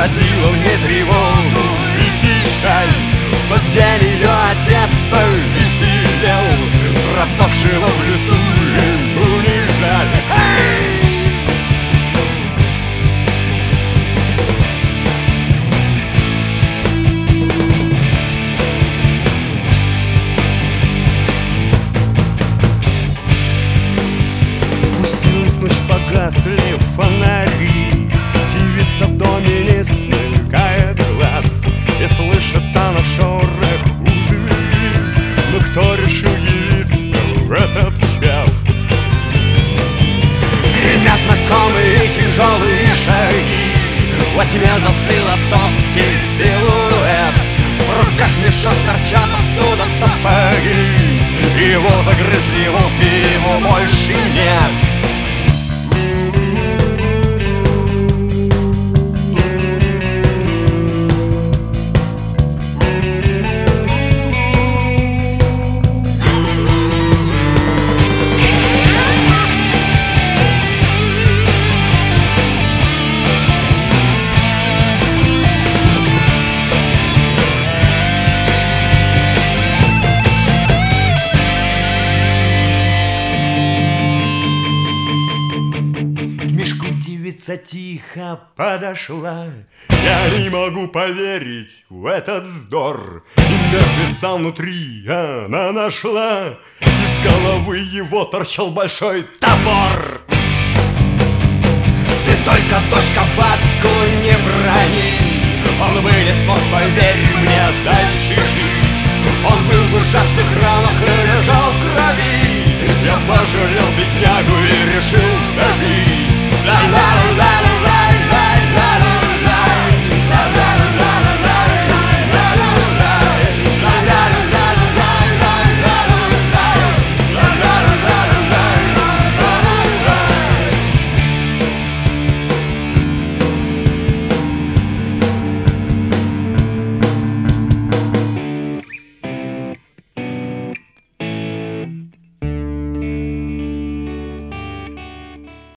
родила мне тревогу и печаль, что в день ее отец повеселел, пропавшего в лесу ему не жаль. Спустилась ночь, погасли фонари, девица в доме не смыкает глаз, и слышит она шорох у двери. Но кто решил явиться в этот час? Гремят знакомые тяжелые шаги, во тьме застыл отцовский силуэт, в руках мешок, торчат оттуда сапоги, его загрызли волки, его больше нет. Девица тихо подошла. Я не могу поверить в этот вздор, и мертвеца внутри она нашла. Из головы его торчал большой топор. Ты только, дочка, батьку не брони, он вылез, поверь мне, дальше жить. Он был в ужасных ранах и лежал в крови. Я пожалел беднягу и решил добить. La la la la.